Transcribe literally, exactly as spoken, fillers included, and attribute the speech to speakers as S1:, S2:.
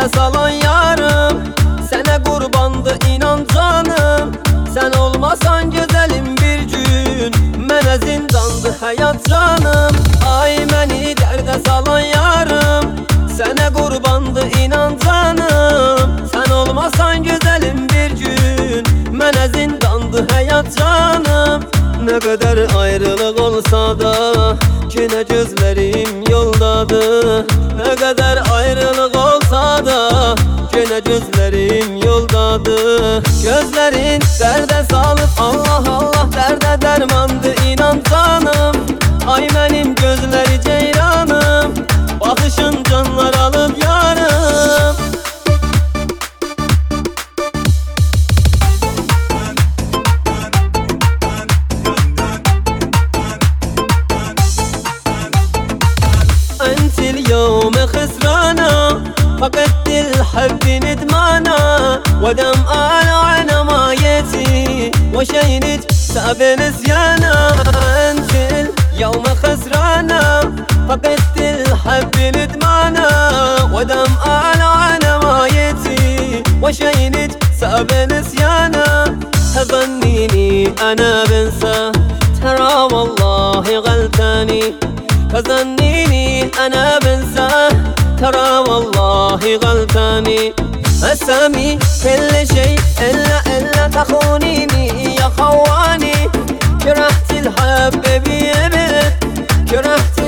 S1: derde salan yarım. Sana kurbandı inan canım. Sen olmasan güzelim bir gün mənə zindandı hayat canım. Ay məni derde salan yarım. Sana kurbandı inan canım. Sen olmasan güzelim bir gün mənə zindandı hayat canım. Ne kadar ayrılık olsa da yine gözlerim yoldadır. Ne kadar ayrılık olsa da yine gözlerim yoldadır. Gözlerin derde salıp Allah Allah derde dermandı inan canım. Ay benim gözleri ceyranım, bakışın canlar alıp yarım. أنت اليوم خسرانة فقدت الحب ندمانة ودمعة على مايتي وشينك ساب نسيانة. أنت اليوم خسرانة فقدت الحب ندمانة ودمعة على مايتي وشينك ساب نسيانة. تظنيني أنا بنسى ترى والله غلطاني. تظنيني أنا بنساه ترى والله غلطاني. أسامي كل شيء إلا إلا تخونيني يا خواني. كرهت الحب بيبت كرهت